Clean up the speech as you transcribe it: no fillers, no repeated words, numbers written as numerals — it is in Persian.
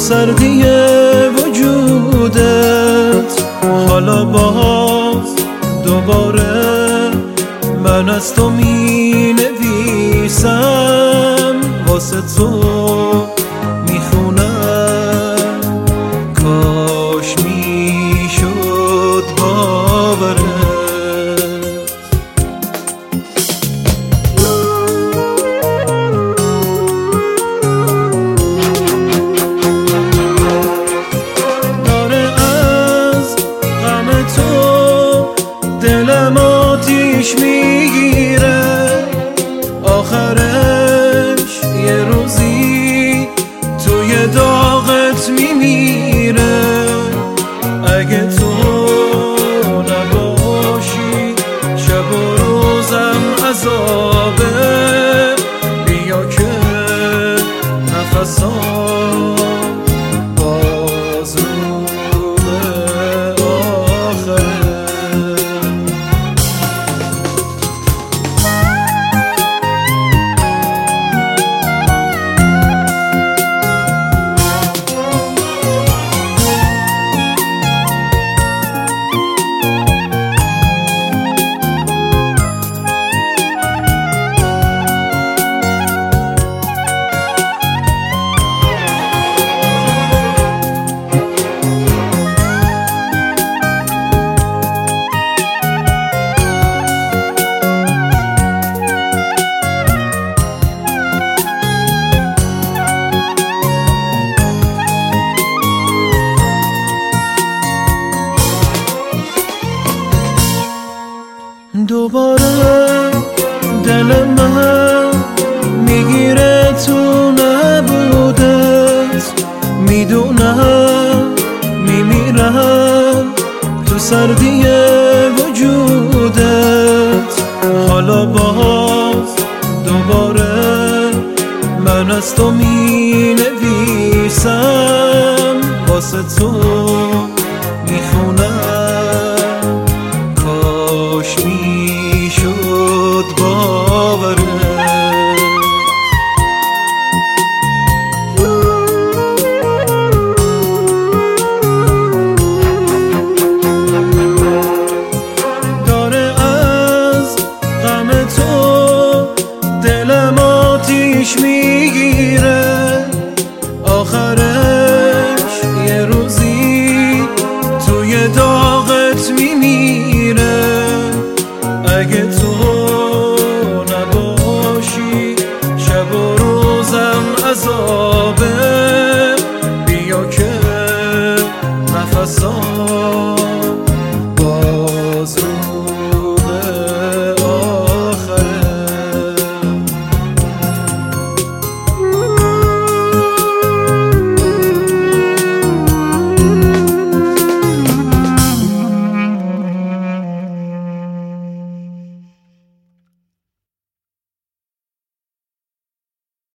سردی وجودت. حالا باز دوباره من از تو می نویسم، واسه تو میخونم، کاش میشد باورت. دلم آتیش میگیره، آخرش یه روزی توی داغت میمیره. اگه تو نباشی شب و روزم عذابه، بیا که نفسام باز رو به آخره. دوباره دل من میگیره تو نبودت، میدونم میمیرم تو سردی وجودت. حالا باز دوباره من از تو می نویسم، واسه تو میخونم، کاش میشد باورت. داره از غم تو دلم آتیش